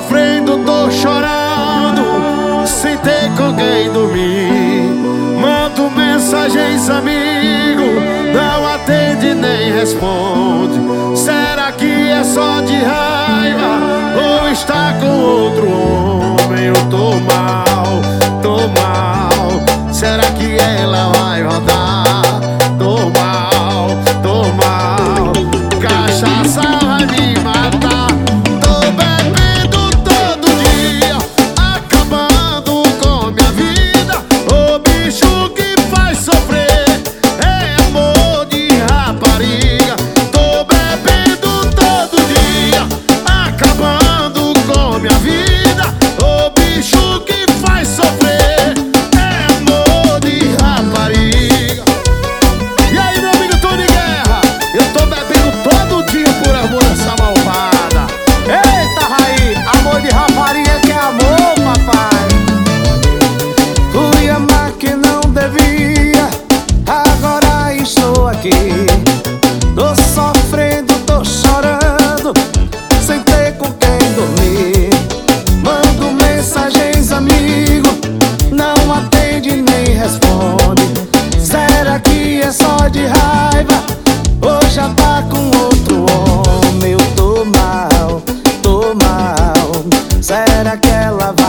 sofrendo, tô chorando, sem ter com quem dormir. Mando mensagens, amigo, não atende nem responde. Será que é só de raiva ou está com outro homem? Eu tô mal, tô mal. Será que ela vai rodar? Tô mal, tô mal. Cachaça vai me matar. Tô bebendo todo dia, acabando com minha vida. O bicho que faz sofrer é amor de rapariga. Tô bebendo todo dia, acabando com minha vida. O bicho que faz sofrer é amor de rapariga. E aí, meu amigo Tony Guerra, eu tô bebendo todo dia por amor dessa malvada. Eita, Raí, amor de rapariga que é amor, papai. Fui amar que não devia, agora estou aqui. Tô sofrendo, tô chorando, sem ter com quem dormir. Mando mensagens, amigo, não atende nem responde. Será que é só de raiva ou já tá com outro homem? Eu tô mal, tô mal. Será que ela